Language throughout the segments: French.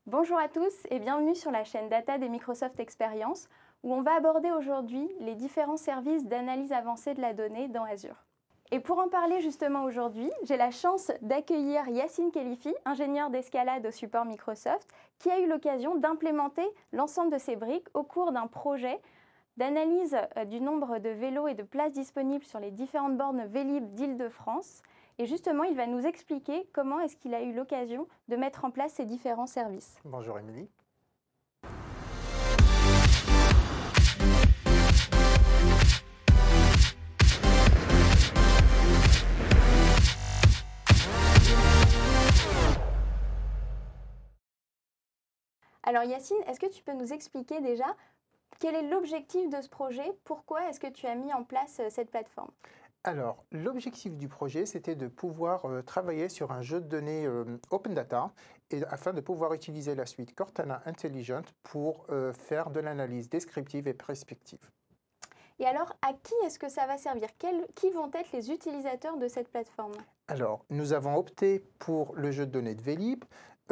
Bonjour à tous et bienvenue sur la chaîne Data des Microsoft Experience où on va aborder aujourd'hui les différents services d'analyse avancée de la donnée dans Azure. Et pour en parler justement aujourd'hui, j'ai la chance d'accueillir Yacine Khelify, ingénieur d'escalade au support Microsoft, qui a eu l'occasion d'implémenter l'ensemble de ces briques au cours d'un projet d'analyse du nombre de vélos et de places disponibles sur les différentes bornes Vélib d'Île-de-France. Et justement, il va nous expliquer comment est-ce qu'il a eu l'occasion de mettre en place ces différents services. Bonjour Émilie. Alors Yacine, est-ce que tu peux nous expliquer déjà quel est l'objectif de ce projet? Pourquoi est-ce que tu as mis en place cette plateforme? Alors, l'objectif du projet, c'était de pouvoir travailler sur un jeu de données Open Data afin de pouvoir utiliser la suite Cortana Intelligent pour faire de l'analyse descriptive et prospective. Et alors, à qui est-ce que ça va servir? Qui vont être les utilisateurs de cette plateforme? Alors, nous avons opté pour le jeu de données de Vélib.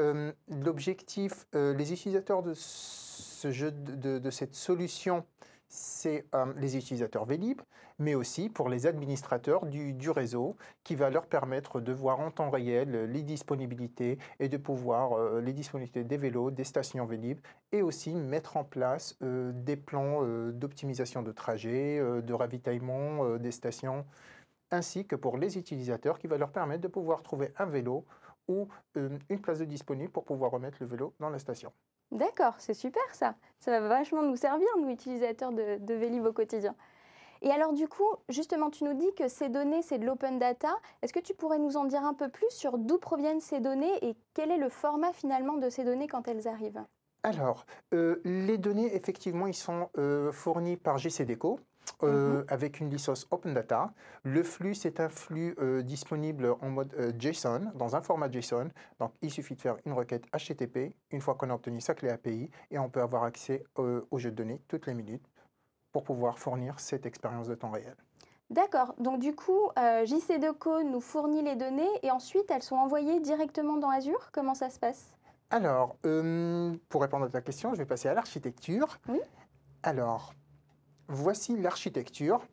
L'objectif, les utilisateurs de ce jeu de cette solution, c'est les utilisateurs Vélib, mais aussi pour les administrateurs du réseau, qui va leur permettre de voir en temps réel les disponibilités et de pouvoir les disponibilités des vélos, des stations Vélib, et aussi mettre en place des plans d'optimisation de trajet, de ravitaillement des stations, ainsi que pour les utilisateurs qui va leur permettre de pouvoir trouver un vélo ou une place de disponible pour pouvoir remettre le vélo dans la station. D'accord, c'est super ça. Ça va vachement nous servir, nous, utilisateurs de Vélib au quotidien. Et alors du coup, justement, tu nous dis que ces données, c'est de l'open data. Est-ce que tu pourrais nous en dire un peu plus sur d'où proviennent ces données et quel est le format finalement de ces données quand elles arrivent? Alors, les données, effectivement, ils sont fournis par GCDeco Mhm. avec une licence Open Data. Le flux, c'est un flux disponible en mode JSON, dans un format JSON. Donc, il suffit de faire une requête HTTP une fois qu'on a obtenu sa clé API et on peut avoir accès au jeu de données toutes les minutes pour pouvoir fournir cette expérience de temps réel. D'accord, donc du coup, JCDecaux nous fournit les données et ensuite elles sont envoyées directement dans Azure. Comment ça se passe? Alors, pour répondre à ta question, je vais passer à l'architecture. Oui. Alors, voici l'architecture.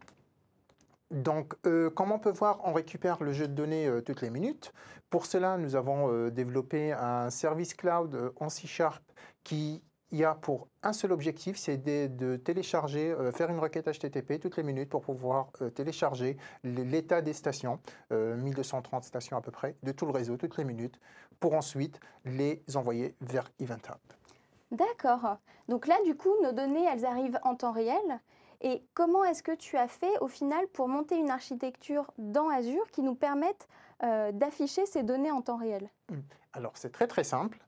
Donc, comme on peut voir, on récupère le jeu de données toutes les minutes. Pour cela, nous avons développé un service cloud en C# qui a pour un seul objectif, c'est de télécharger, faire une requête HTTP toutes les minutes pour pouvoir télécharger l'état des stations, 1230 stations à peu près, de tout le réseau toutes les minutes, pour ensuite les envoyer vers Event Hub. D'accord. Donc là, du coup, nos données, elles arrivent en temps réel. Et comment est-ce que tu as fait au final pour monter une architecture dans Azure qui nous permette d'afficher ces données en temps réel? Alors, c'est très très simple.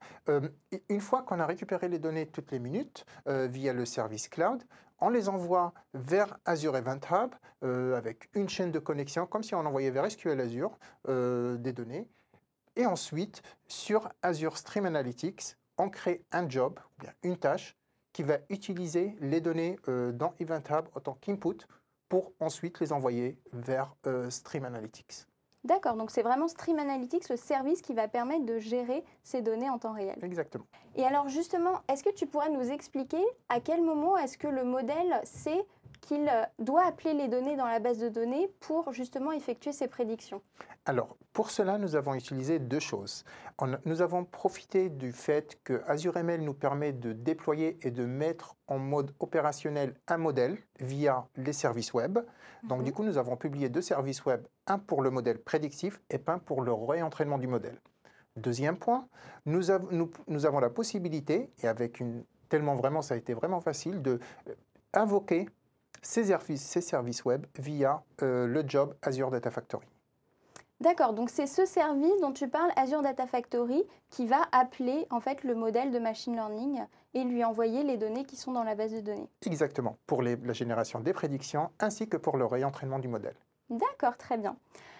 Une fois qu'on a récupéré les données toutes les minutes via le service cloud, on les envoie vers Azure Event Hub avec une chaîne de connexion, comme si on envoyait vers SQL Azure des données. Et ensuite, sur Azure Stream Analytics, on crée un job, ou bien une tâche, qui va utiliser les données dans Event Hub en tant qu'input pour ensuite les envoyer vers Stream Analytics. D'accord, donc c'est vraiment Stream Analytics, le service qui va permettre de gérer ces données en temps réel. Exactement. Et alors justement, est-ce que tu pourrais nous expliquer à quel moment est-ce que le modèle sait qu'il doit appeler les données dans la base de données pour justement effectuer ses prédictions? Alors, pour cela, nous avons utilisé deux choses. Nous avons profité du fait que Azure ML nous permet de déployer et de mettre en mode opérationnel un modèle via les services web. Donc, du coup, nous avons publié deux services web, un pour le modèle prédictif et un pour le réentraînement du modèle. Deuxième point, nous avons la possibilité, et tellement vraiment, ça a été vraiment facile, de invoquer ces services web via le job Azure Data Factory. D'accord, donc c'est ce service dont tu parles, Azure Data Factory, qui va appeler en fait le modèle de machine learning et lui envoyer les données qui sont dans la base de données. Exactement, pour la génération des prédictions ainsi que pour le réentraînement du modèle. D'accord, très bien.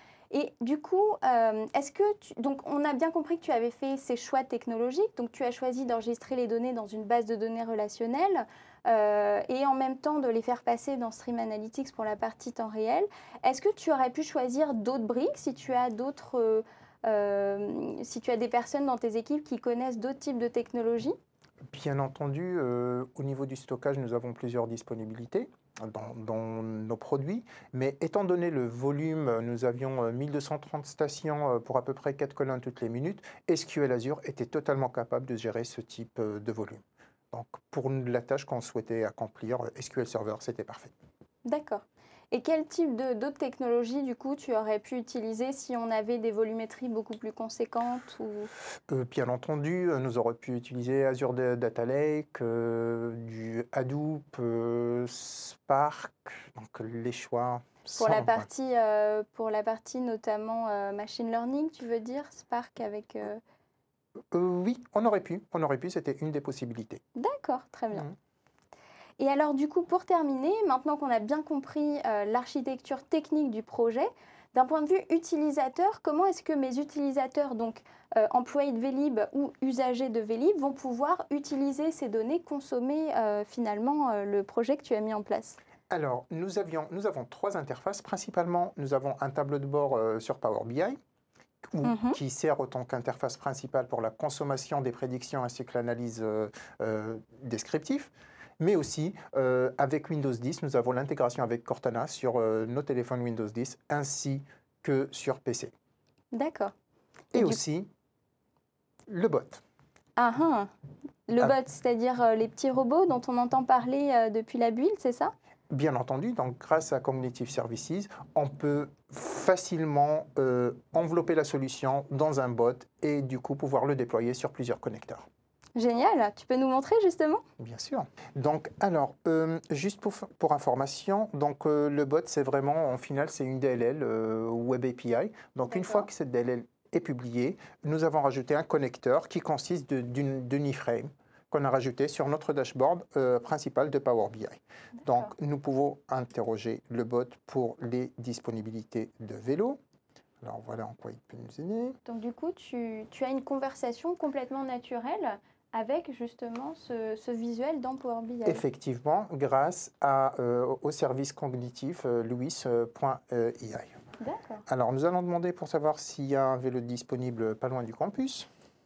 Et du coup, donc on a bien compris que tu avais fait ces choix technologiques, donc tu as choisi d'enregistrer les données dans une base de données relationnelle et en même temps de les faire passer dans Stream Analytics pour la partie temps réel. Est-ce que tu aurais pu choisir d'autres briques si tu as d'autres si tu as des personnes dans tes équipes qui connaissent d'autres types de technologies? Bien entendu, au niveau du stockage, nous avons plusieurs disponibilités dans nos produits, mais étant donné le volume, nous avions 1230 stations pour à peu près 4 colonnes toutes les minutes, SQL Azure était totalement capable de gérer ce type de volume. Donc pour la tâche qu'on souhaitait accomplir, SQL Server, c'était parfait. D'accord. Et quel type d'autres technologies, du coup, tu aurais pu utiliser si on avait des volumétries beaucoup plus conséquentes ou... Bien entendu, nous aurions pu utiliser Azure Data Lake, du Hadoop, Spark, donc les choix Pour sont... la partie notamment machine learning, tu veux dire, Spark avec... Oui, on aurait pu, c'était une des possibilités. D'accord, très bien. Et alors du coup, pour terminer, maintenant qu'on a bien compris l'architecture technique du projet, d'un point de vue utilisateur, comment est-ce que mes utilisateurs, donc employés de Vélib ou usagers de Vélib, vont pouvoir utiliser ces données, consommer finalement le projet que tu as mis en place? Alors, nous avons 3 interfaces. Principalement, nous avons un tableau de bord sur Power BI, qui sert en tant qu'interface principale pour la consommation des prédictions ainsi que l'analyse descriptive. Mais aussi, avec Windows 10, nous avons l'intégration avec Cortana sur nos téléphones Windows 10 ainsi que sur PC. D'accord. Et aussi, le bot. Le bot, c'est-à-dire les petits robots dont on entend parler depuis la build, c'est ça? Bien entendu, donc grâce à Cognitive Services, on peut facilement envelopper la solution dans un bot et du coup pouvoir le déployer sur plusieurs connecteurs. Génial, tu peux nous montrer justement? Bien sûr. Donc, alors, juste pour information, donc, le bot, c'est vraiment, en final, c'est une DLL Web API. Donc, une fois que cette DLL est publiée, nous avons rajouté un connecteur qui consiste d'une iframe qu'on a rajouté sur notre dashboard principal de Power BI. Donc, nous pouvons interroger le bot pour les disponibilités de vélo. Alors, voilà en quoi il peut nous aider. Donc, du coup, tu as une conversation complètement naturelle avec justement ce visuel dans Power BI. Effectivement, grâce au service cognitif louis.ai. D'accord. Alors, nous allons demander pour savoir s'il y a un vélo disponible pas loin du campus.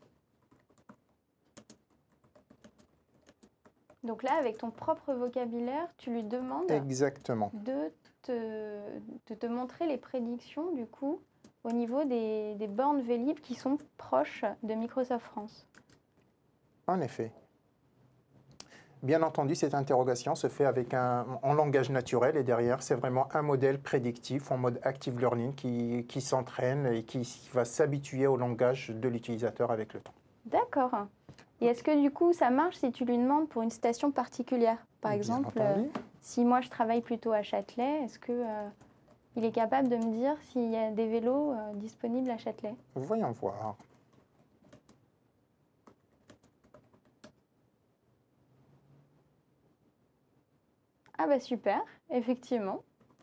Donc là, avec ton propre vocabulaire, tu lui demandes Exactement. de te montrer les prédictions, du coup, au niveau des bornes Vélib qui sont proches de Microsoft France. En effet. Bien entendu, cette interrogation se fait en langage naturel et derrière, c'est vraiment un modèle prédictif en mode active learning qui s'entraîne et qui va s'habituer au langage de l'utilisateur avec le temps. D'accord. Et est-ce que du coup, ça marche si tu lui demandes pour une station particulière? Par exemple, si moi je travaille plutôt à Châtelet, est-ce qu'il est capable de me dire s'il y a des vélos disponibles à Châtelet? Voyons voir. Ah bah super, effectivement.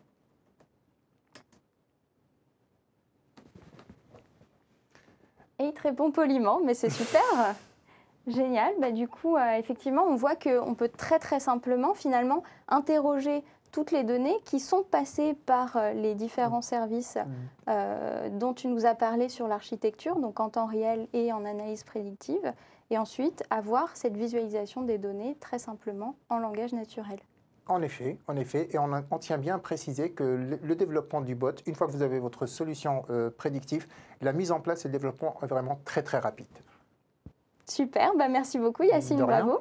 Et il te répond poliment, mais c'est super. Génial. Bah, du coup, effectivement, on voit qu'on peut très simplement, finalement, interroger toutes les données qui sont passées par les différents services dont tu nous as parlé sur l'architecture, donc en temps réel et en analyse prédictive, et ensuite avoir cette visualisation des données très simplement en langage naturel. En effet, et on tient bien à préciser que le développement du bot, une fois que vous avez votre solution prédictive, la mise en place et le développement est vraiment très rapide. Super, bah merci beaucoup Yacine, bravo.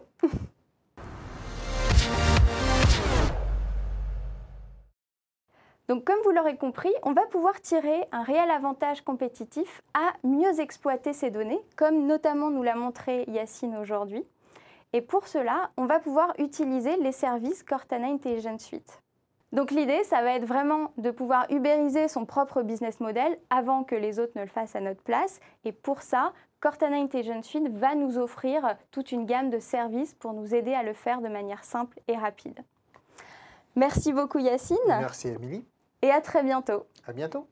Donc comme vous l'aurez compris, on va pouvoir tirer un réel avantage compétitif à mieux exploiter ces données, comme notamment nous l'a montré Yacine aujourd'hui. Et pour cela, on va pouvoir utiliser les services Cortana Intelligence Suite. Donc l'idée, ça va être vraiment de pouvoir ubériser son propre business model avant que les autres ne le fassent à notre place. Et pour ça, Cortana Intelligence Suite va nous offrir toute une gamme de services pour nous aider à le faire de manière simple et rapide. Merci beaucoup Yacine. Merci Émilie. Et à très bientôt. À bientôt.